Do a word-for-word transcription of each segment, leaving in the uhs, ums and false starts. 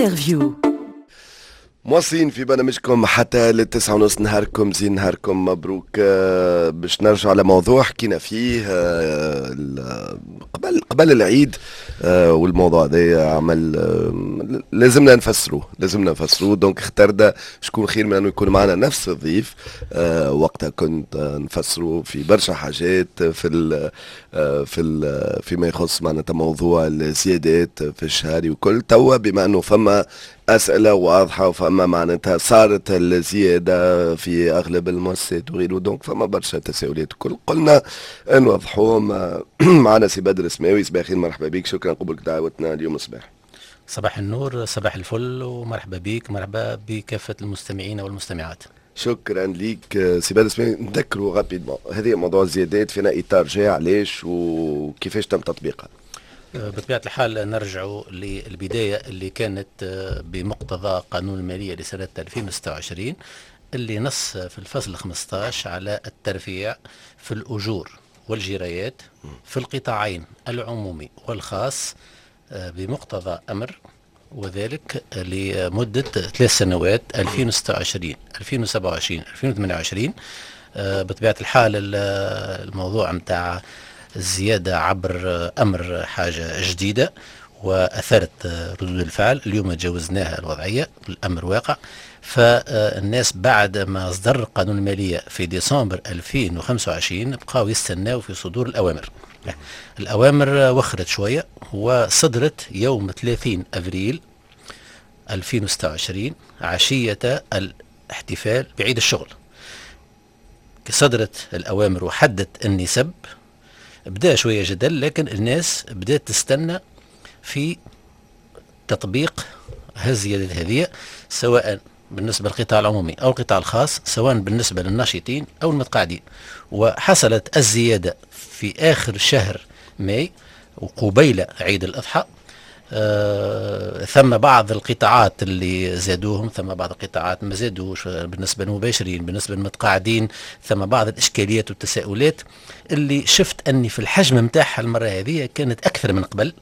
انترفيو. مواصلين في برنامجكم حتى للتسعة ونص. نهاركم زين، نهاركم مبروك. آه، باش نرجع على موضوع حكينا فيه آه، قبل قبل العيد. آه، والموضوع ده عمل آه، لازمنا نفسروه لازمنا نفسروه دونك اخترنا شكون خير من انه يكون معنا نفس الضيف. آه، وقتها كنت آه، نفسروا في برشا حاجات في ال آه، في ال فيما يخص معناتها موضوع الزيادات في الشهري وكل. توا بما انه فما أسئلة واضحة وفما معناتها صارت الزيادة في أغلب المؤسسات وغيره، دونك فما برشا تساؤلات وكل قلنا نوضحوهم. معنا سي بدر السماوي. صباح الخير، مرحبا بك، شكرا قبولك دعوتنا اليوم الصباح. صباح النور، صباح الفل، ومرحبا بك، مرحبا بكافة المستمعين والمستمعات. شكرا ليك سي بدر السماوي. نذكروا غابيدمون هذه موضوع الزيادات، فينا إطار جاي علاش وكيفاش تم تطبيقها؟ بطبيعة الحال نرجع للبداية اللي كانت بمقتضى قانون المالية لسنة ألفين وستة وعشرين اللي نص في الفصل خمسة عشر على الترفيع في الأجور والجرايات في القطاعين العمومي والخاص بمقتضى أمر، وذلك لمدة ثلاث سنوات ألفين وستة وعشرين ألفين وسبعة وعشرين ألفين وثمانية وعشرين. بطبيعة الحال الموضوع متاع الزيادة عبر أمر حاجة جديدة وأثرت ردود الفعل. اليوم تجاوزناها الوضعية، الأمر واقع. فالناس بعد ما أصدر قانون المالية في ديسمبر ألفين وخمسة وعشرين بقاو يستناو في صدور الأوامر. الأوامر وخرت شوية وصدرت يوم ثلاثين أبريل ألفين وستة وعشرين عشية الاحتفال بعيد الشغل. صدرت الأوامر وحدت النسب. بدأ شوية جدل، لكن الناس بدأت تستنى في تطبيق هالزيادة هذه، سواء بالنسبة للقطاع العمومي أو القطاع الخاص، سواء بالنسبة للناشطين أو المتقاعدين. وحصلت الزيادة في آخر شهر ماي وقبيل عيد الأضحى. آه، ثم بعض القطاعات اللي زادوهم، ثم بعض القطاعات ما زادوش بالنسبة للمباشرين، بالنسبة للمتقاعدين ثم بعض الإشكاليات والتساؤلات اللي شفت أني في الحجم متاعها المرة هذه كانت أكثر من قبل.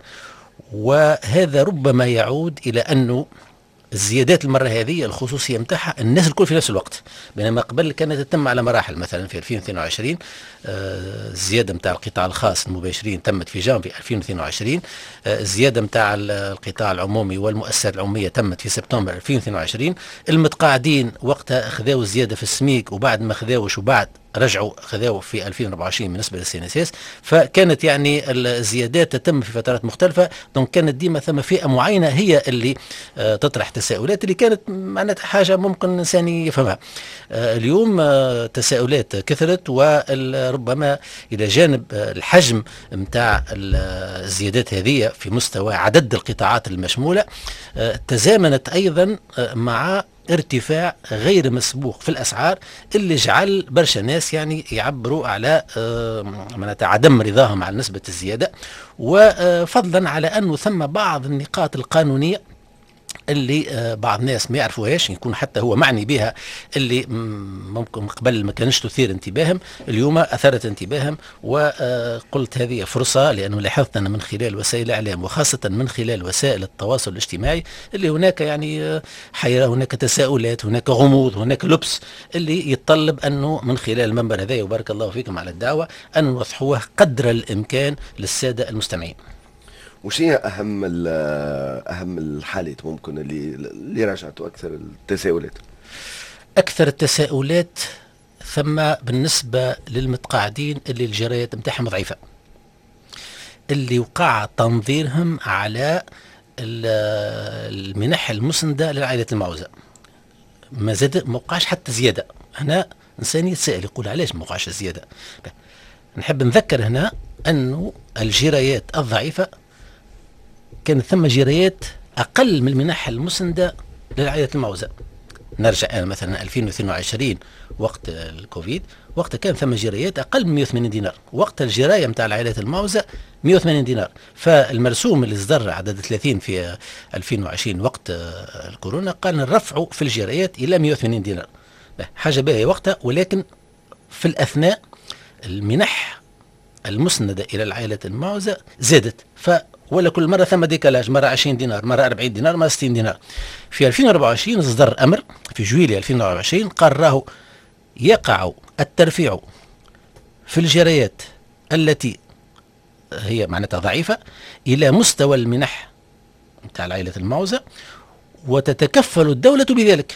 وهذا ربما يعود إلى أنه الزيادات المرة هذه الخصوصية متاعها الناس الكل في نفس الوقت، بينما قبل كانت تتم على مراحل. مثلا في ألفين واثنين وعشرين آه الزيادة متاع القطاع الخاص المباشرين تمت في جانفي ألفين واثنين وعشرين. آه الزيادة متاع القطاع العمومي والمؤسسات العمومية تمت في سبتمبر ألفين واثنين وعشرين. المتقاعدين وقتها خذاوا الزيادة في السميك، وبعد ما خذاوش وبعد رجعوا خذاوا في ألفين وأربعة وعشرين بالنسبة للسي ان اس اس. فكانت يعني الزيادات تتم في فترات مختلفة، دونك كانت ديما ثم فئة معينة هي اللي آه تطرح تساؤلات اللي كانت معناتها حاجة ممكن الإنسان يفهمها. آه اليوم آه تساؤلات كثرت، وربما إلى جانب آه الحجم متاع الزيادات هذه في مستوى عدد القطاعات المشمولة، آه تزامنت أيضا آه مع ارتفاع غير مسبوق في الأسعار اللي جعل برشا ناس يعني يعبروا على معناتها عدم رضاهم على نسبة الزيادة، وفضلا على أنه ثم بعض النقاط القانونية اللي بعض الناس ما يعرفوهاش، يكون حتى هو معني بها، اللي ممكن قبل ما كانش تثير انتباههم، اليوم أثرت انتباههم. وقلت هذه فرصة، لأنه لاحظت أنا من خلال وسائل الإعلام وخاصة من خلال وسائل التواصل الاجتماعي اللي هناك يعني حيرة، هناك تساؤلات، هناك غموض، هناك لبس، اللي يتطلب أنه من خلال المنبر هذا، وبارك الله فيكم على الدعوة، أن نوضحوه قدر الإمكان للسادة المستمعين. وش هي اهم اهم الحالات ممكن اللي اللي راجعتوا اكثر التساؤلات؟ اكثر التساؤلات ثم بالنسبه للمتقاعدين اللي الجرايات نتاعهم ضعيفه، اللي وقع تنظيرهم على المنح المسنده للعائلات المعوزه. ما زاد، ما وقعش حتى زياده. هنا انسان يتساءل يقول علاش ما وقعش الزياده؟ نحب نذكر هنا انه الجرايات الضعيفه كانت ثم جرايات أقل من المنح المسندة للعائلات المعوزة. نرجع أنا مثلا ألفين واثنين وعشرين وقت الكوفيد، وقت كان ثم جرايات أقل من مئة وثمانين دينار، وقت الجراية متاع العائلات المعوزة مئة وثمانين دينار. فالمرسوم اللي اصدر عدد ثلاثين في ألفين وعشرين وقت الكورونا قال نرفعوا في الجرايات إلى مئة وثمانين دينار، حاجة باهية وقتها. ولكن في الأثناء المنح المسندة إلى العائلة المعوزة زادت، ف ولا كل مرة ثم ديكالاج، مرة عشرين دينار، مرة أربعين دينار، مرة ستين دينار. في ألفين وأربعة وعشرين اصدر أمر في جويلية ألفين وأربعة وعشرين قال راهو يقع الترفيع في الجريات التي هي معناتها ضعيفة إلى مستوى المنح نتاع العائلة المعوزة، وتتكفل الدولة بذلك.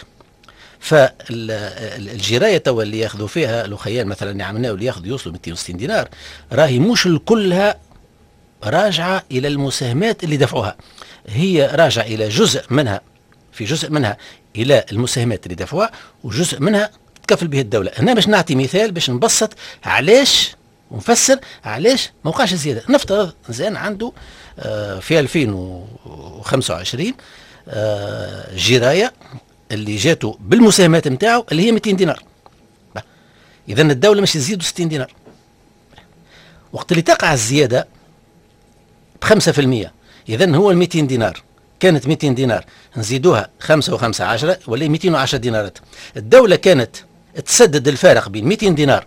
فالجرايه توا اللي ياخذوا فيها الاخيان مثلا عملناه اللي ياخذوا يوصلوا مئتين وستين دينار، راهي مش كلها راجعه الى المساهمات اللي دفعوها، هي راجعه الى جزء منها، في جزء منها الى المساهمات اللي دفعوها، وجزء منها تكفل به الدوله. هنا باش نعطي مثال باش نبسط علاش ونفسر علاش ما وقعش زياده. نفترض زين عنده آه في ألفين وخمسة وعشرين آه جرايه اللي جاتوا بالمساهمات نتاعو اللي هي مئتين دينار، اذا الدوله مش تزيدوا ستين دينار. وقت اللي تقع الزياده بخمسة في المية، اذا هو ال مئتين دينار كانت مئتين دينار نزيدوها خمسة وخمسة عشرة ولا مئتين وعشرة دينارات. الدوله كانت تسدد الفارق بين مئتين دينار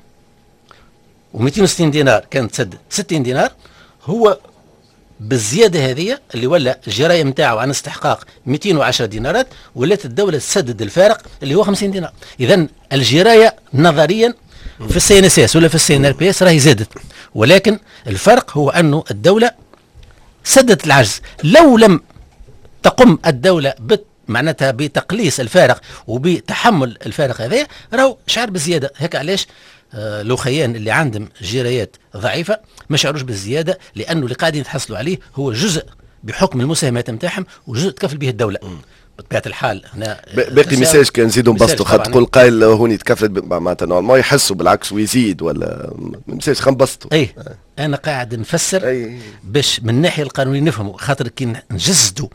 و مئتين وستين دينار، كانت تسدد ستين دينار. هو بالزياده هذه اللي ولا الجرايه نتاعو عن استحقاق مئتين وعشرة دينارات، ولات الدوله تسدد الفارق اللي هو خمسين دينار. اذا الجرايه نظريا في السي ان اس اس ولا في السي ان ار بي اس راهي زادت، ولكن الفرق هو انه الدوله سدت العجز. لو لم تقم الدوله بت معناتها بتقليص الفارق وبتحمل الفارق هذا، راهو شعر بالزياده. هيك علاش آه الاخيان اللي عندهم جرايات ضعيفه ما شعروش بالزياده، لانه اللي قاعدين يتحصلوا عليه هو جزء بحكم المساهمات نتاعهم وجزء تكفل به الدوله. بطبيعه الحال هنا باقي ميساج كان نزيدوا نبسطوا، خاطر تقول قايل هوني يتكفل معناتها نورمال يحسوا بالعكس ويزيد، ولا ميساج خلينا نبسطوا. اي انا قاعد نفسر أي. باش من الناحيه القانونيه نفهموا، خاطر كي نجسدوا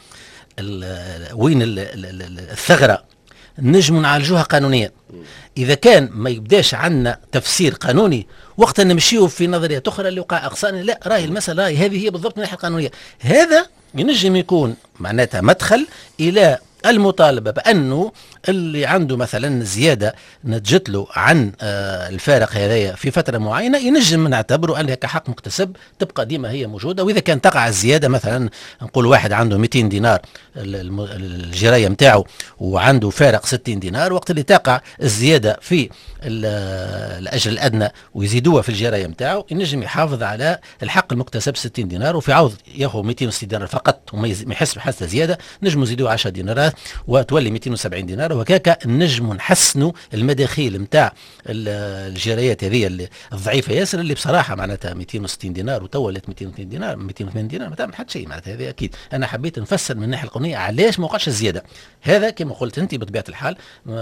وين ال ال ال الثغره نجم نعالجوها قانونيا. اذا كان ما يبداش عندنا تفسير قانوني وقتها نمشيو في نظريات اخرى اللي وقع اقصاني، لا راهي المساله راهي هذه هي بالضبط من الناحيه القانونيه. هذا ينجم يكون معناتها مدخل الى المطالبه بانه اللي عنده مثلا زياده نتجت له عن آه الفارق هذايا في فتره معينه، ينجم نعتبره انها كحق مكتسب تبقى ديما هي موجوده. واذا كان تقع الزياده مثلا نقول واحد عنده مئتين دينار الجرايه نتاعو وعنده فارق ستين دينار، وقت اللي تقع الزياده في الاجر الادنى ويزيدوها في الجرايه نتاعو، ينجم يحافظ على الحق المكتسب ستين دينار، وفي عوض ياخذ مئتين وستين دينار فقط وما يحس بحاسه زياده نجموا يزيدوها عشرة دينارات وتولي مئتين وسبعين دينار. وهكاك نجموا نحسنوا المداخيل نتاع الجرايات هذه الضعيفه ياسر، اللي بصراحه معناتها مئتين وستين دينار وتولت مئتين وثمانين دينار مئتين وثمانين دينار ما تعمل حتى شيء معناتها. هذه اكيد انا حبيت نفسر من الناحيه القانونيه علاش ما وقعش الزياده. هذا كما قلت انت بطبيعه الحال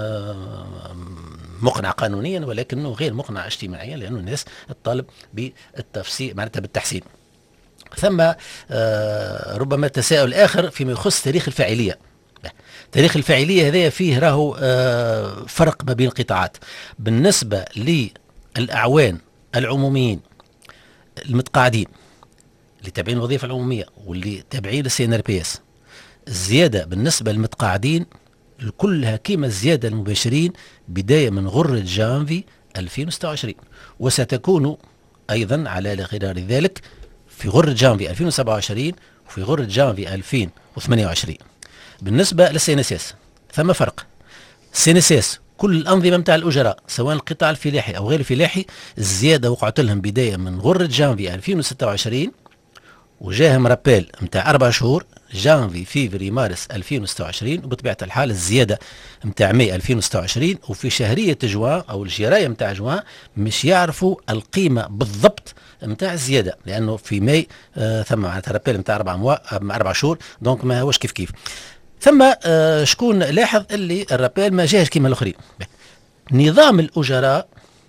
مقنع قانونيا ولكنه غير مقنع اجتماعيا، لانه الناس تطالب بالتفسير معناتها بالتحسين. ثم آه ربما تساؤل اخر فيما يخص تاريخ الفاعليه. تاريخ الفاعليه هذا فيه راهو آه فرق ما بين القطاعات. بالنسبه للاعوان العموميين المتقاعدين اللي تابعين الوظيفه العموميه واللي تابعين للسي ان ار بي اس، الزياده بالنسبه للمتقاعدين كلها كيما الزياده المباشرين بدايه من غره جانفي ألفين وستة وعشرين، وستكون ايضا على غرار ذلك في غره جانفي ألفين وسبعة وعشرين وفي غره جانفي ألفين وثمانية وعشرين. بالنسبه للسي ان اس اس ثم فرق. السي ان اس اس كل الانظمه نتاع الاجراء سواء القطاع الفلاحي او غير الفلاحي الزياده وقعت لهم بدايه من غره جانفي ألفين وستة وعشرين وجاهم رابيل نتاع اربع شهور جانفي فيفري مارس ألفين وستة وعشرين، وبطبيعه الحال الزياده نتاع ماي ألفين وستة وعشرين. وفي شهريه جوان او الجرايه نتاع جوان مش يعرفوا القيمه بالضبط نتاع الزياده، لانه في ماي آه ثم معناتها رابيل نتاع اربع موا اربع شهور، دونك ما هوش كيف كيف. ثم آه شكون لاحظ اللي الرابيل ما جاش كيما الاخرين. نظام الاجراء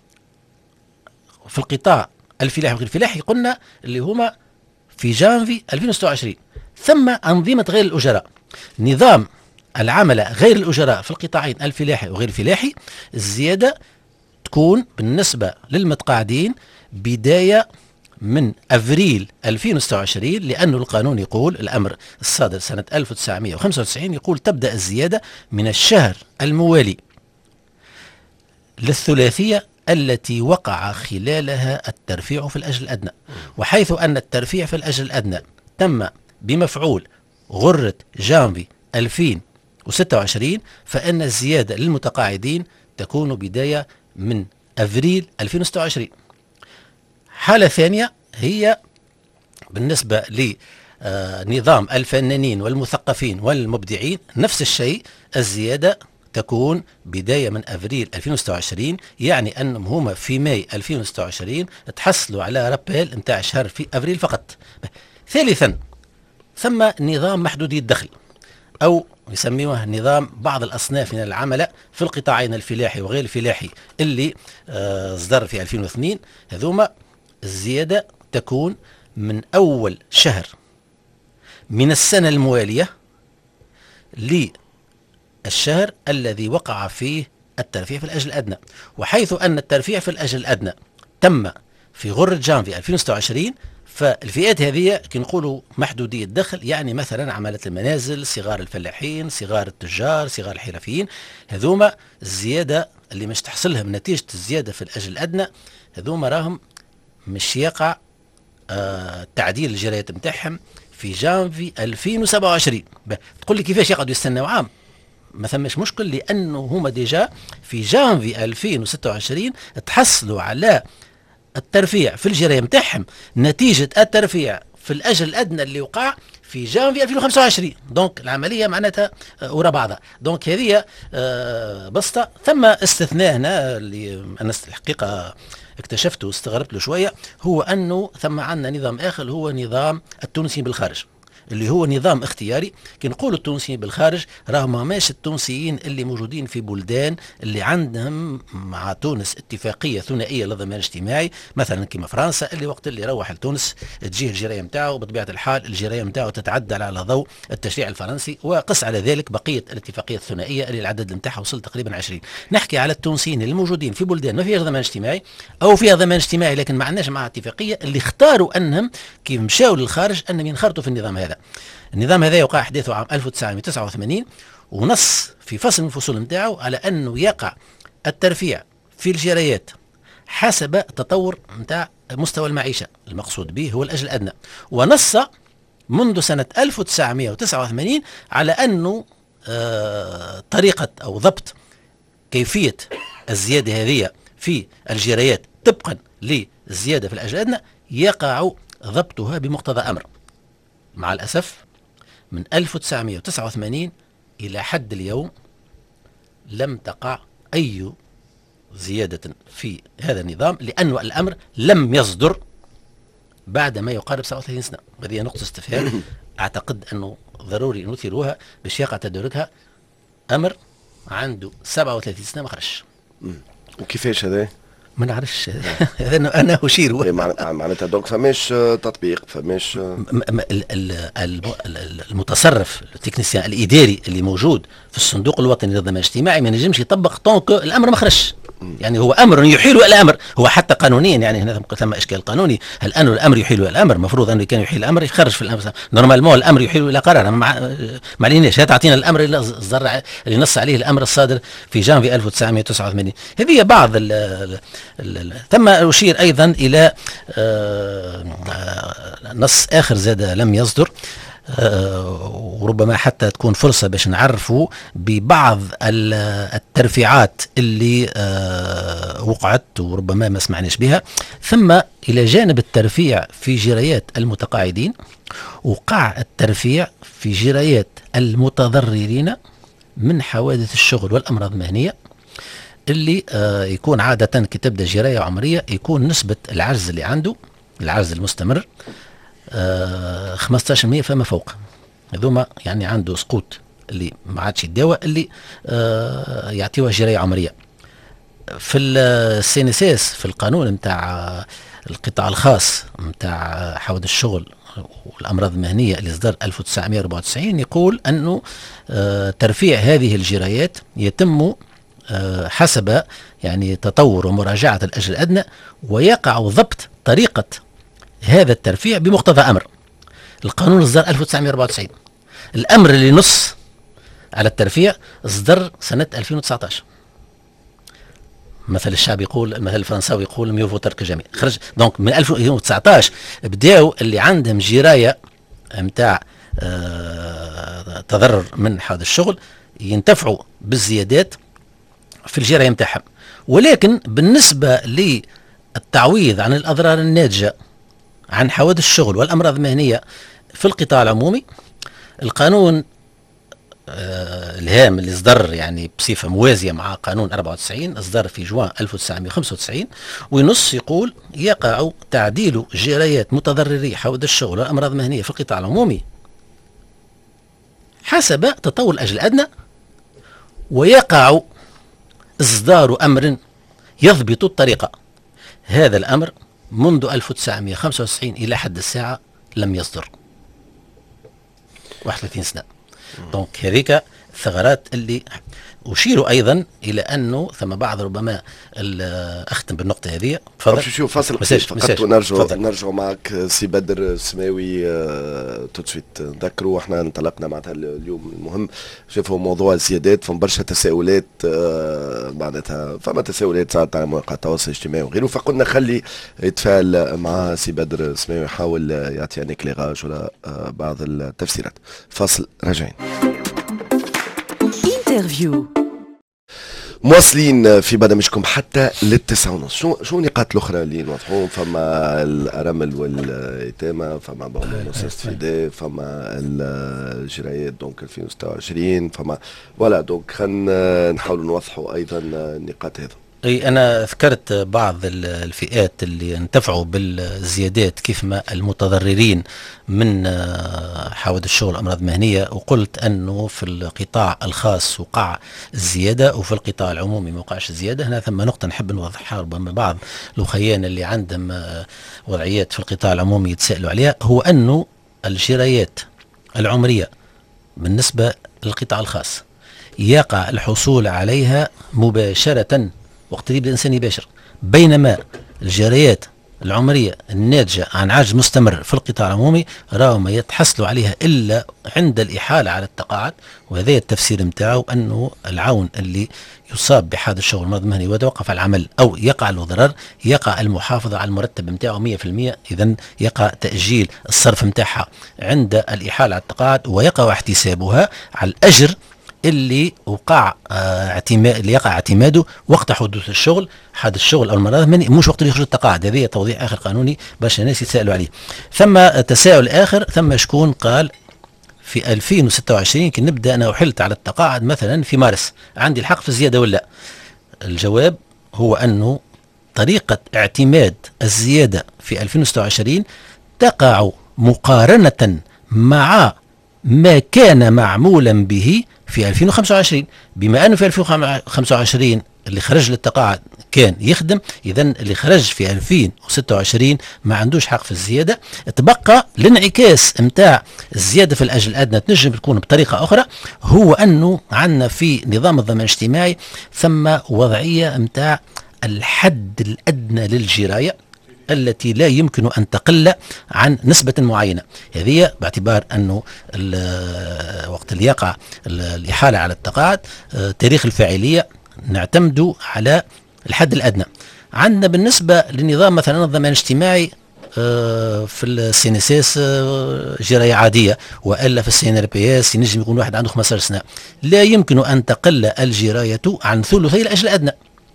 في القطاع الفلاحي وغير الفلاحي قلنا اللي هما في جانفي ألفين وستة وعشرين. ثم أنظمة غير الأجراء، نظام العمل غير الأجراء في القطاعين الفلاحي وغير الفلاحي الزيادة تكون بالنسبة للمتقاعدين بداية من أفريل ألفين وستة وعشرين، لأنه القانون يقول الأمر الصادر سنة ألف وتسعمائة وخمسة وتسعين يقول تبدأ الزيادة من الشهر الموالي للثلاثية التي وقع خلالها الترفيع في الأجل الأدنى. وحيث أن الترفيع في الأجل الأدنى تم بمفعول غرة جانفي ألفين وستة وعشرين، فإن الزيادة للمتقاعدين تكون بداية من أفريل ألفين وستة وعشرين. حالة ثانية هي بالنسبة لنظام الفنانين والمثقفين والمبدعين، نفس الشيء، الزيادة تكون بداية من أفريل ألفين وستة وعشرين، يعني أنهم هما في ماي ألفين وستة وعشرين تحصلوا على رابيل نتاع شهر في أفريل فقط. ثالثا، ثم نظام محدودي الدخل، أو يسميوه نظام بعض الأصناف من العملاء في القطاعين الفلاحي وغير الفلاحي اللي آه صدر في ألفين واثنين. هذوما الزيادة تكون من أول شهر من السنة الموالية للشهر الذي وقع فيه الترفيع في الأجل الأدنى. وحيث أن الترفيع في الأجل الأدنى تم في غرة جانفي ألفين وستة وعشرين، فالفئات هذه كي نقولوا محدودي الدخل، يعني مثلا عمالة المنازل، صغار الفلاحين، صغار التجار، صغار الحرفيين، هذوما الزيادة اللي مش تحصلها من نتيجة الزيادة في الأجل الأدنى، هذوما راهم مش يقع آه تعديل الجرايات نتاعهم في جانفي ألفين وسبعة وعشرين. تقول لي كيفاش يقعدوا يستناو عام؟ ما ثمش مشكل، لأنه هما ديجا في جانفي ألفين وستة وعشرين تحصلوا على الترفيع في الجراية نتاعهم نتيجة الترفيع في الأجل الأدنى اللي وقع في جانفي ألفين وخمسة وعشرين. دونك العملية معناتها ورا بعضها. دونك هذه آه بسطة. ثم استثناء هنا اللي أنا الحقيقة اكتشفته واستغربت له شوية، هو أنه ثم عندنا نظام آخر هو نظام التونسيين بالخارج، اللي هو نظام اختياري. كي نقولوا التونسيين بالخارج راهم ماش التونسيين اللي موجودين في بلدان اللي عندهم مع تونس اتفاقيه ثنائيه للضمان الاجتماعي، مثلا كما فرنسا، اللي وقت اللي يروح لتونس تجيه الجرايه نتاعو بطبيعه الحال الجرايه نتاعو تتعدل على ضوء التشريع الفرنسي، وقس على ذلك بقيه الاتفاقيه الثنائيه اللي العدد نتاعها وصل تقريبا عشرين. نحكي على التونسيين اللي موجودين في بلدان ما فيها ضمان اجتماعي او فيها ضمان اجتماعي لكن ما عندناش معها اتفاقيه، اللي اختاروا انهم كي مشاو للخارج انهم ينخرطوا في النظام هذا. النظام هذا يوقع احداثه عام ألف وتسعمائة وتسعة وثمانين، ونص في فصل من الفصول نتاعو على انه يقع الترفيع في الجرايات حسب تطور نتاع مستوى المعيشه، المقصود به هو الاجل الادنى. ونص منذ سنه ألف وتسعمائة وتسعة وثمانين على انه آه طريقه او ضبط كيفيه الزياده هذه في الجرايات طبقا للزياده في الاجل الادنى يقع ضبطها بمقتضى امر. مع الأسف من ألف وتسعمائة وتسعة وثمانين إلى حد اليوم لم تقع أي زيادة في هذا النظام، لأن الأمر لم يصدر بعد ما يقارب سبعة وثلاثين سنة. هذه نقطة استفهام أعتقد أنه ضروري نثيرها باش يقع تداركها. أمر عنده سبعة وثلاثين سنة ما خرجش. وكيفاش هذا؟ ما نعرفش. هذا انا اشير معناتها دونك فماش تطبيق، فماش المتصرف التكنيسيان الاداري اللي موجود في الصندوق الوطني للضمان الاجتماعي ما ينجمش يطبق طونك الامر ما خرجش. يعني هو امر يحيل الامر، هو حتى قانونيا يعني هنا ثم اشكال قانوني. هل انه الامر يحيل الامر؟ المفروض انه كان يحيل الامر يخرج في الامر نورمالمون، الامر يحيل الى قرار. ما عليناش تعطينا الامر اللي الزرع اللي نص عليه الامر الصادر في جانفي ألف وتسعمائة وتسعة وثمانين. هذه بعض ال ال ال ثم اشير ايضا الى نص اخر زاد لم يصدر، وربما حتى تكون فرصة باش نعرفوا ببعض الترفيعات اللي وقعت وربما ما سمعناش بها. ثم إلى جانب الترفيع في جرايات المتقاعدين وقع الترفيع في جرايات المتضررين من حوادث الشغل والأمراض المهنية، اللي يكون عادة كي تبدأ جراية عمرية يكون نسبة العجز اللي عنده، العجز المستمر، آه خمسة عشر بالمئة فما فوق. هذوما يعني عنده سقوط اللي ما عادش يداوى، اللي آه يعطيوه جرايه عمريه. في السي ان اس اس في القانون نتاع القطاع الخاص نتاع حوادث الشغل والامراض المهنيه اللي اصدر ألف وتسعمائة وأربعة وتسعين يقول انه آه ترفيع هذه الجرايات يتم آه حسب يعني تطور ومراجعه الاجل الادنى، ويقع ضبط طريقه هذا الترفيع بمقتضى أمر. القانون اصدر ألف وتسعمائة وأربعة وتسعين، الأمر اللي نص على الترفيع اصدر سنة ألفين وتسعة عشر. مثل الشعب يقول، المثل الفرنساوي يقول ميو فو ترك جميع. خرج دونك من ألفين وتسعطاش بداوا اللي عندهم جرايه نتاع آه تضرر من هذا الشغل ينتفعوا بالزيادات في الجرايه نتاعهم. ولكن بالنسبه للتعويض عن الاضرار الناتجه عن حوادث الشغل والامراض المهنيه في القطاع العمومي، القانون آه الهام اللي اصدر يعني بصفه موازيه مع قانون أربعة وتسعين اصدر في جوان ألف وتسعمائة وخمسة وتسعين، وينص يقول يقع تعديل جرايات متضرري حوادث الشغل والامراض المهنيه في القطاع العمومي حسب تطور الاجل الادنى، ويقع اصدار امر يضبط الطريقه. هذا الامر منذ ألف وتسعمائة وخمسة وتسعين الى حد الساعه لم يصدر، واحد وثلاثين سنه. دونك هذيك الثغرات اللي أشير أيضا إلى أنه ثم بعض ربما أختم بالنقطة هذه. تفضل. شو فاصل قصير فقط ونرجع نرجع معك سي بدر السماوي. تو سويت نذكروا احنا انطلقنا معناتها اليوم المهم شوفوا موضوع الزيادات، فما برشا تساؤلات معناتها فما تساؤلات صارت على مواقع التواصل الاجتماعي وغيره، فقلنا خلي يتفاعل مع سي بدر السماوي يحاول يعطينا كليغاج ولا بعض التفسيرات. فاصل راجعين. انترفيو مواصلين في برنامجكم حتى للتسعة ونص. شو شو النقاط الاخرى اللي نوضحوهم؟ فما الارامل واليتامى، فما بعض الاستفاده، فما الجرايات دونك ألفين وستة وعشرين، فما ولا دونك خلينا نحاولوا نوضحوا ايضا النقاط هذه. اي انا ذكرت بعض الفئات اللي انتفعوا بالزيادات كيف ما المتضررين من حوادث الشغل والامراض المهنيه، وقلت انه في القطاع الخاص وقع الزياده وفي القطاع العمومي ما وقعش الزياده. هنا ثم نقطه نحب نوضحها ربما بعض الاخوان اللي عندهم وضعيات في القطاع العمومي يتساءلوا عليها، هو انه الجرايات العمريه بالنسبه للقطاع الخاص يقع الحصول عليها مباشره وقت اللي الانسان يباشر، بينما الجرايات العمريه الناتجه عن عجز مستمر في القطاع العمومي راهو ما يتحصلوا عليها الا عند الاحاله على التقاعد. وهذا التفسير نتاعو انه العون اللي يصاب بحادث الشغل المرض المهني ويتوقف على العمل او يقع له ضرر يقع المحافظه على المرتب نتاعو مئة في المئة، اذا يقع تاجيل الصرف نتاعها عند الاحاله على التقاعد، ويقع احتسابها على الاجر اللي وقع اعتماد اللي يقع اعتماده وقت حدوث الشغل حادث الشغل او المرض المهني، مش وقت اللي يخرج التقاعد. هذه توضيح اخر قانوني باش الناس يتساءلوا عليه. ثم تساؤل اخر، ثم شكون قال في ألفين وستة وعشرين كي نبدا انا وحلت على التقاعد مثلا في مارس عندي الحق في الزياده ولا؟ الجواب هو انه طريقه اعتماد الزياده في ألفين وستة وعشرين تقع مقارنه مع ما كان معمولا به في ألفين وخمسة وعشرين، بما انه في ألفين وخمسة وعشرين اللي خرج للتقاعد كان يخدم، اذا اللي خرج في ألفين وستة وعشرين ما عندوش حق في الزياده. تبقى الانعكاس نتاع الزياده في الاجل الادنى تنجم تكون بطريقه اخرى، هو انه عندنا في نظام الضمان الاجتماعي ثم وضعيه نتاع الحد الادنى للجرايه التي لا يمكن أن تقل عن نسبة معينة. هذه باعتبار أنه وقت اللي يقع الإحالة على التقاعد تاريخ الفاعلية نعتمد على الحد الأدنى. عندنا بالنسبة لنظام مثلا الضمان الاجتماعي في السي ان اس اس جرايه عاديه، والا في السي ان ار بي اس ينجم يكون واحد عنده خمسة عشر سنه لا يمكن ان تقل الجرايه عن ثلثي الاجل الادنى.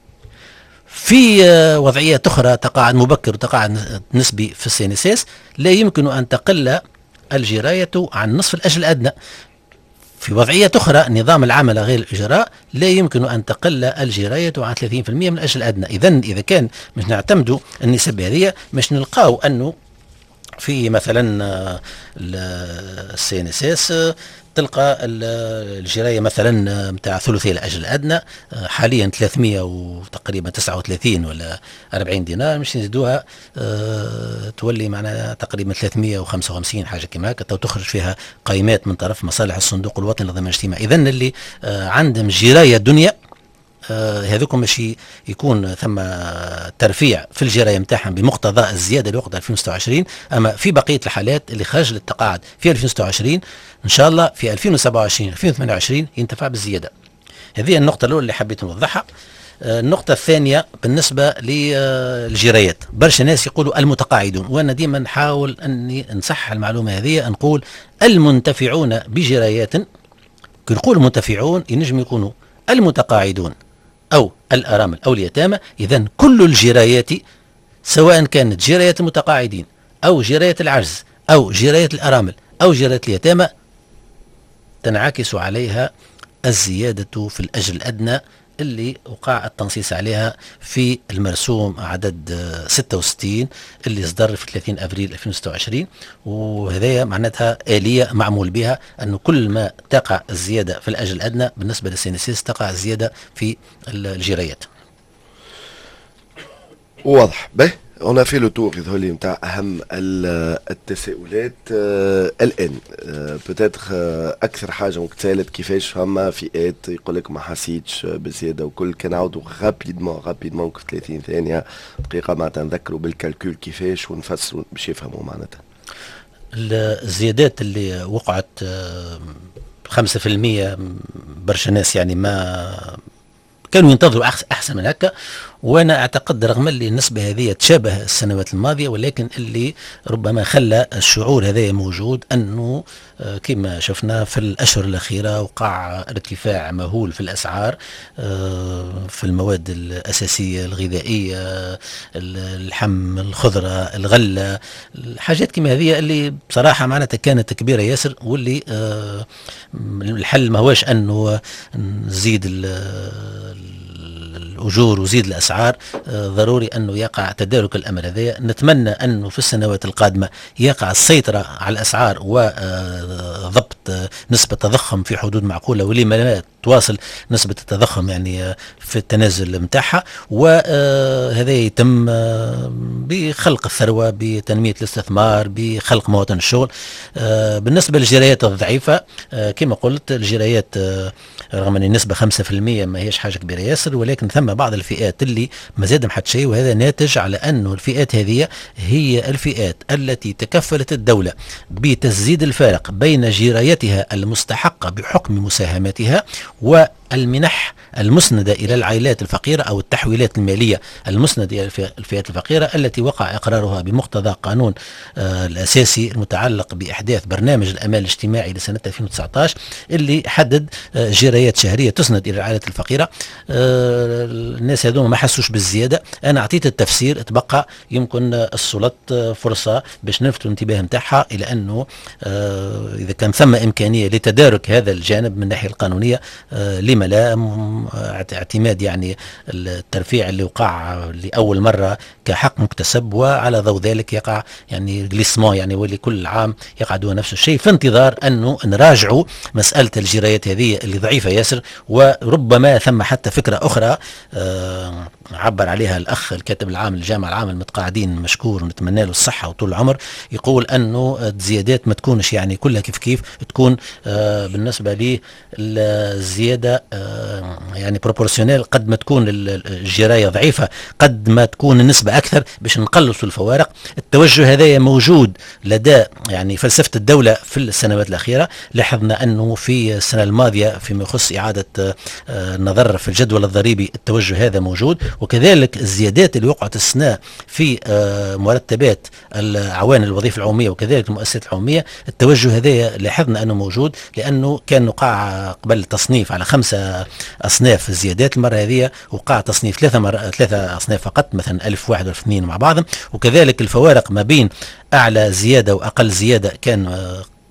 في وضعيات أخرى تقاعد مبكر وتقاعد نسبي في السي ان اس اس لا يمكن أن تقل الجراية عن نصف الأجل الأدنى. في وضعيات أخرى نظام العمل غير الإجراء لا يمكن أن تقل الجراية عن ثلاثين بالمئة من الأجل الأدنى. إذن إذا كان مش نعتمدوا النسب هذه مش نلقاو أنه في مثلا السي ان اس اس تلقى الجرايه مثلا نتاع ثلثي الاجل الادنى حاليا ثلاثمئة وتقريبا تسعة وثلاثين ولا أربعين دينار، مش نزيدوها أه تولي معنا تقريبا ثلاثمئة وخمسة وخمسين حاجه كما هكا، تخرج فيها قائمات من طرف مصالح الصندوق الوطني للضمان الاجتماعي. اذا اللي أه عندهم جرايه دنيا آه هذوكم ماشي يكون ثم ترفيع في الجرايه نتاعهم بمقتضى الزياده لوقت ألفين وستة وعشرين، اما في بقيه الحالات اللي خرج للتقاعد في ألفين وستة وعشرين ان شاء الله في ألفين وسبعة وعشرين ألفين وثمانية وعشرين ينتفع بالزياده. هذه النقطه الاولى اللي حبيت نوضحها. النقطة الثانية بالنسبة للجرايات، برشا ناس يقولوا المتقاعدون، وأنا ديما نحاول أني نصحح المعلومة هذه، نقول المنتفعون بجرايات. كي نقول المنتفعون ينجم يكونوا المتقاعدون أو الأرامل أو اليتامى. إذن كل الجرايات سواء كانت جرايات المتقاعدين أو جرايات العجز أو جرايات الأرامل أو جرايات اليتامى تنعكس عليها الزيادة في الأجر الأدنى اللي وقع التنصيص عليها في المرسوم عدد ستة وستين اللي صدر في ثلاثين أبريل ألفين وستة وعشرين. وهذا معناتها آلية معمول بها أنه كل ما تقع الزيادة في الأجر الأدنى بالنسبة للسينسيس تقع الزيادة في الجرايات. واضح. به on a fait le tour يظهر لي نتاع اهم التساؤلات. آه الان آه بتاتر آه اكثر حاجه مكتالت كيفاش فما فئات يقول لك ما حسيتش بزياده وكل. كان نعاودوا رابيدمون رابيدمون في ثلاثين ثانيه دقيقه معناتها نذكروا بالكالكول كيفاش ونفسروا باش يفهموا معناتها الزيادات اللي وقعت. آه خمسة في المية برشا ناس يعني ما كانوا ينتظروا احسن من هكا، وانا اعتقد رغم اللي النسبه هذه تشابه السنوات الماضيه، ولكن اللي ربما خلى الشعور هذا موجود انه كما شفنا في الاشهر الاخيره وقع ارتفاع مهول في الاسعار في المواد الاساسيه الغذائيه، اللحم، الخضره، الغله، الحاجات كما هذه اللي بصراحه معناتها كانت كبيره ياسر، واللي الحل ما هوش انه نزيد الأجور وزيد الأسعار. آه ضروري أنه يقع تدارك الأمر هذا. نتمنى أنه في السنوات القادمة يقع السيطرة على الأسعار وضبط آه نسبة التضخم في حدود معقولة، ولما لا تواصل نسبة التضخم يعني آه في التنازل متاعها، وهذا يتم آه بخلق الثروة، بتنمية الاستثمار، بخلق مواطن الشغل. آه بالنسبة للجرايات الضعيفة آه كما قلت الجرايات آه رغم أن النسبة خمسة في المية ما هيش حاجة كبيرة ياسر، ولكن ثم بعض الفئات اللي ما زاد محد شيء، وهذا ناتج على أنه الفئات هذه هي الفئات التي تكفلت الدولة بتسديد الفارق بين جرايتها المستحقة بحكم مساهماتها والمنح المسندة إلى العائلات الفقيرة أو التحويلات المالية المسندة إلى الفئات الفقيرة التي وقع إقرارها بمقتضى قانون آه الأساسي المتعلق بإحداث برنامج الأمان الاجتماعي لسنة ألفين وتسعة عشر اللي حدد آه جرايات شهرية تسند إلى العائلات الفقيرة. آه الناس هذوما ما حسوش بالزيادة. أنا أعطيت التفسير، تبقى يمكن السلطات آه فرصة باش نلفتوا الانتباه نتاعها إلى أنه آه إذا كان ثم إمكانية لتدارك هذا الجانب من الناحية القانونية آه لما لا اعتماد يعني الترفيع اللي وقع لأول مرة كحق مكتسب، وعلى ضوء ذلك يقع يعني جليسمون يعني واللي كل عام يقعدوا نفس الشيء، في انتظار أنه نراجعوا مسألة الجرايات هذه اللي ضعيفة ياسر. وربما ثم حتى فكرة أخرى آه عبر عليها الأخ الكاتب العام للجامعة العامة للمتقاعدين مشكور ونتمنى له الصحة وطول العمر، يقول أنه الزيادات ما تكونش يعني كلها كيف كيف، تكون آه بالنسبة لي الزيادة آه يعني بروبورسيونيل، قد ما تكون الجراية ضعيفة قد ما تكون النسبة أكثر باش نقلصوا الفوارق. التوجه هذا موجود لدى يعني فلسفة الدولة في السنوات الأخيرة. لاحظنا أنه في السنة الماضية فيما يخص إعادة النظر في الجدول الضريبي التوجه هذا موجود، وكذلك الزيادات اللي وقعت السنة في مرتبات العوان الوظيفة العمومية وكذلك المؤسسات العمومية، التوجه هذا لاحظنا أنه موجود، لأنه كان وقع قبل التصنيف على خمسة أصناف الزيادات، المرة هذه وقع تصنيف ثلاثة مر... ثلاثة أصناف فقط، مثلا ألف واحد وألف اثنين مع بعضهم. وكذلك الفوارق ما بين أعلى زيادة وأقل زيادة كان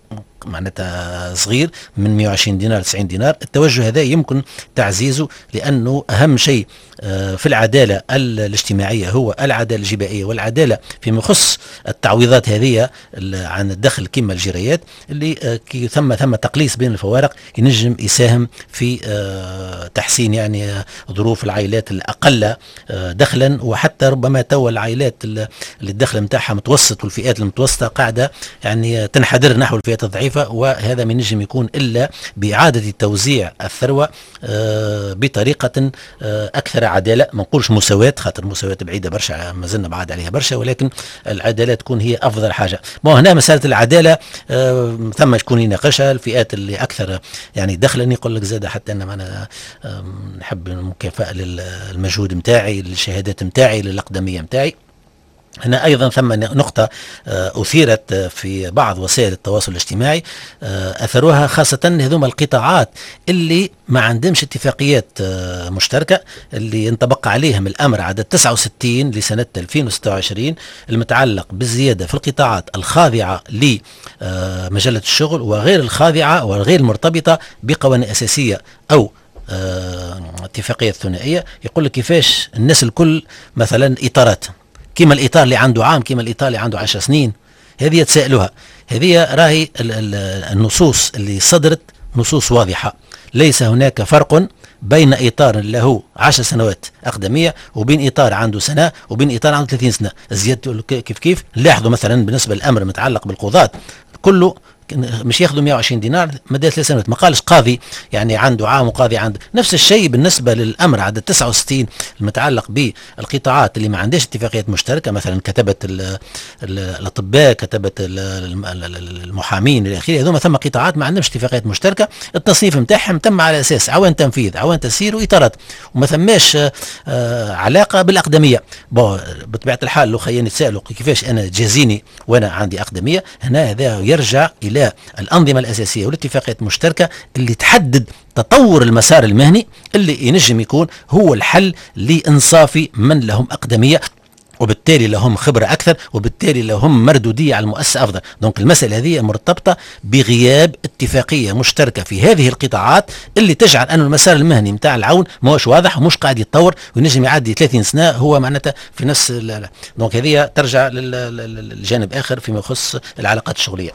معناتها صغير من مئة وعشرين دينار تسعين دينار. التوجه هذا يمكن تعزيزه، لأنه أهم شيء في العدالة الاجتماعية هو العدالة الجبائية والعدالة فيما يخص التعويضات هذه عن الدخل كما الجرايات، اللي ثم ثم تقليص بين الفوارق ينجم يساهم في تحسين يعني ظروف العائلات الأقل دخلا، وحتى ربما توا العائلات اللي الدخل متاعها متوسط والفئات المتوسطة قاعدة يعني تنحدر نحو الفئات الضعيفة، وهذا ما ينجم يكون إلا بإعادة توزيع الثروة بطريقة أكثر أكثر عدالة، ما نقولش مساواة خاطر المساواة بعيدة برشا، ما زلنا بعاد عليها برشا، ولكن العدالة تكون هي أفضل حاجة. ما هنا مسألة العدالة آه ثم شكون يناقشها، الفئات اللي أكثر يعني دخلا يقول لك زاد حتى أنا معنا نحب مكافأة للمجهود متاعي، للشهادات متاعي، للأقدمية متاعي. هنا أيضا ثم نقطة أثيرت في بعض وسائل التواصل الاجتماعي أثروها، خاصة هذوما القطاعات اللي ما عندهمش اتفاقيات مشتركة، اللي ينطبق عليهم الأمر عدد تسعة وستين لسنة ألفين وستة وعشرين المتعلق بالزيادة في القطاعات الخاضعة لمجلة الشغل وغير الخاضعة وغير المرتبطة بقوانين أساسية أو اتفاقية ثنائية. يقول لك كيفاش الناس الكل مثلا إطارات، كما الإطار اللي عنده عام كما الإطار اللي عنده عشر سنين، هذه يتساءلوها. هذه راهي النصوص اللي صدرت نصوص واضحة، ليس هناك فرق بين إطار له عشر سنوات أقدمية وبين إطار عنده سنة وبين إطار عنده ثلاثين سنة. الزيادة كيف كيف لاحظوا مثلا بالنسبة للأمر متعلق بالقضاة كله مش ياخذوا مئة وعشرين دينار مدة ثلاث سنوات، ما قالش قاضي يعني عنده عام وقاضي عنده. نفس الشيء بالنسبة للأمر عدد تسعة وستين المتعلق بالقطاعات اللي ما عندهاش اتفاقيات مشتركة، مثلا كتبة الأطباء، كتبة المحامين إلى آخره، هذوما ثم قطاعات ما عندهمش اتفاقيات مشتركة، التصنيف نتاعهم تم على أساس عوان تنفيذ عوان تسيير وإطارات، وما ثماش آه علاقة بالأقدمية. بطبيعة الحال لو خلينا نتسألوا كيفاش أنا جازيني وأنا عندي أقدمية، هنا هذا يرجع إلى الأنظمة الأساسية والاتفاقيات المشتركة اللي تحدد تطور المسار المهني اللي ينجم يكون هو الحل لإنصاف من لهم أقدمية وبالتالي لهم خبرة أكثر وبالتالي لهم مردودية على المؤسسة أفضل. دونك المسألة هذه مرتبطة بغياب اتفاقية مشتركة في هذه القطاعات اللي تجعل أن المسار المهني متاع العون ماهوش واضح ومش قاعد يتطور وينجم يعدي ثلاثين سنة هو معناتها في نفس. دونك هذه ترجع للجانب آخر فيما يخص العلاقات الشغلية.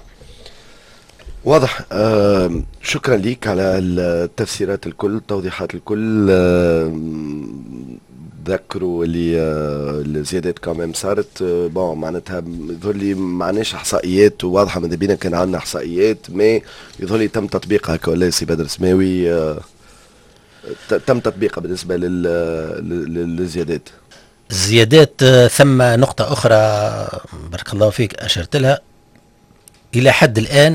واضح. آه شكرا لك على التفسيرات الكل، التوضيحات الكل. آه ذكروا اللي آه الزيادات كمان صارت آه بون معناتها يظهر لي معناش احصائيات واضحه، ماذا بينا كان عندنا احصائيات ما يظهر لي تم تطبيقها كولا سي بدر سماوي. آه تم تطبيقها بالنسبه للزيادات. الزيادات آه ثم نقطه اخرى بارك الله فيك اشرت لها، الى حد الان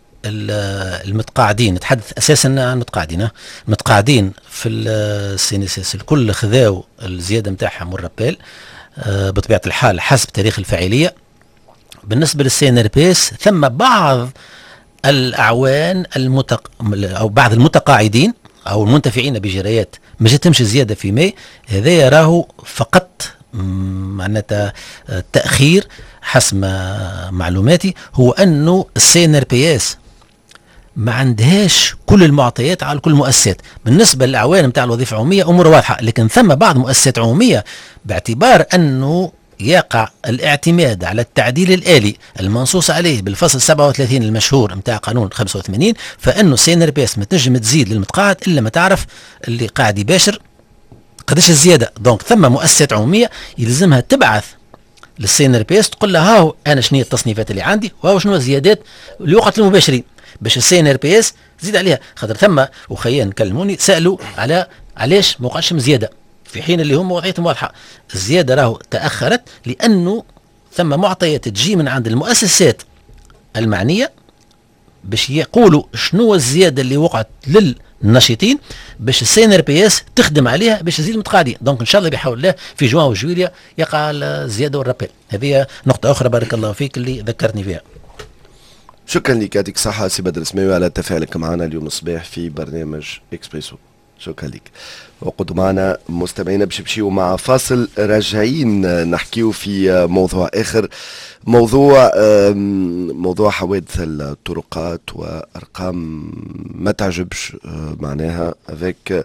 المتقاعدين، نتحدث اساسا عن المتقاعدين، المتقاعدين في السي اس اس الكل خذاو الزياده نتاعهم والرابيل أه بطبيعه الحال حسب تاريخ الفاعليه. بالنسبه للسي ان ار بي اس ثم بعض الاعوان المتق... او بعض المتقاعدين او المنتفعين بجريات ما جاتهمش زياده في ماي، هذا يراه فقط معناتها تاخير حسب معلوماتي، هو انه السي ان ار بي اس ما عندهاش كل المعطيات على كل المؤسسات. بالنسبه للاعوان نتاع الوظيفه العموميه امور واضحه، لكن ثم بعض مؤسسات عموميه باعتبار انه يقع الاعتماد على التعديل الآلي المنصوص عليه بالفصل سبعة وثلاثين المشهور نتاع قانون خمسة وثمانين، فانه السي ان ار بي اس ما تنجم تزيد للمتقاعد الا ما تعرف اللي قاعد يباشر قداش الزياده. دونك ثم مؤسسات عموميه يلزمها تبعث للسي ان ار بي اس تقول لها هاو انا شنو التصنيفات اللي عندي وهاو شنو الزيادات اللي وقعت للمباشرين باش السي ان ار بي اس زيد عليها. خاطر ثم وخيان نكلموني سالوا على علاش ما وقعش زياده في حين اللي هم وضعيتهم واضحه. الزياده راهو تاخرت لانه ثم معطيات تجي من عند المؤسسات المعنيه باش يقولوا شنو الزياده اللي وقعت للناشطين باش السي ان ار بي اس تخدم عليها باش تزيد المتقاعدين. دونك ان شاء الله بحول الله في جوان وجويليا يقع الزياده والرابيل. هذه نقطه اخرى بارك الله فيك اللي ذكرتني فيها. شكرا لك، يعطيك الصحة سي بدر سماوي على تفاعلك معنا اليوم الصباح في برنامج اكسبريسو. شكرا لك. وقدوا معنا مستمعينا باش نمشيو مع فاصل، راجعين نحكيو في موضوع اخر، موضوع موضوع حوادث الطرقات وارقام ما تعجبش معناها افيك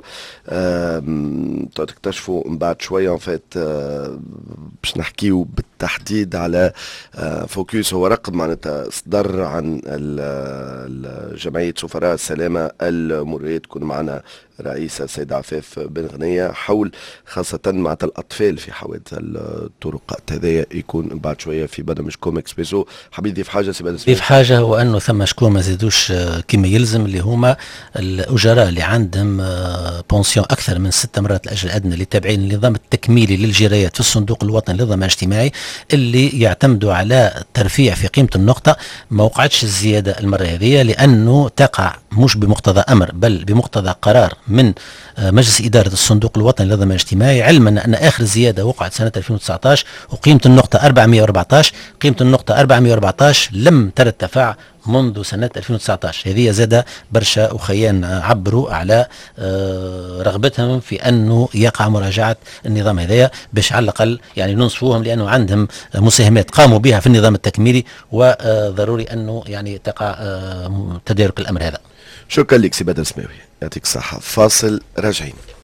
تكتشفوا من بعد شويه ان فات باش نحكيو بالتحديد على فوكيوس. هو رقم معناتها صدر عن جمعيه سفراء السلامه المروريه. تكون معنا رئيسة السيد عفاف بن غنية حول خاصة مع الأطفال في حوادث الطرقات، هذايا يكون بعد شوية في برنامجكم اكسبريسو. حبيت تضيف حاجة سي بدر؟ تضيف حاجة هو أنه ثم شكون ما زادوش كما يلزم، اللي هما الأجراء اللي عندهم بونسيون أكثر من ست مرات الأجر الأدنى اللي تابعين النظام التكميلي للجرايات في الصندوق الوطني للضمان الاجتماعي، اللي يعتمدوا على الترفيع في قيمة النقطة. ما وقعتش الزيادة المرة هذه لأنه تقع مش بمقتضى أمر بل بمقتضى قرار من مجلس إدارة الصندوق الوطني للضمان الاجتماعي، علما أن آخر زيادة وقعت سنة ألفين وتسعة عشر وقيمة النقطة أربعمائة وأربعة عشر، قيمة النقطة أربعمائة وأربعة عشر لم ترتفع منذ سنة ألفين وتسعة عشر. هذه زاد برشا أخيان عبروا على رغبتهم في أنه يقع مراجعة النظام هذايا باش على الأقل يعني ننصفوهم، لأنه عندهم مساهمات قاموا بها في النظام التكميلي وضروري أنه يعني تقع تدارك الأمر هذا. شكرا لك سي بدر سماوي، يعطيك الصحة. فاصل راجعين.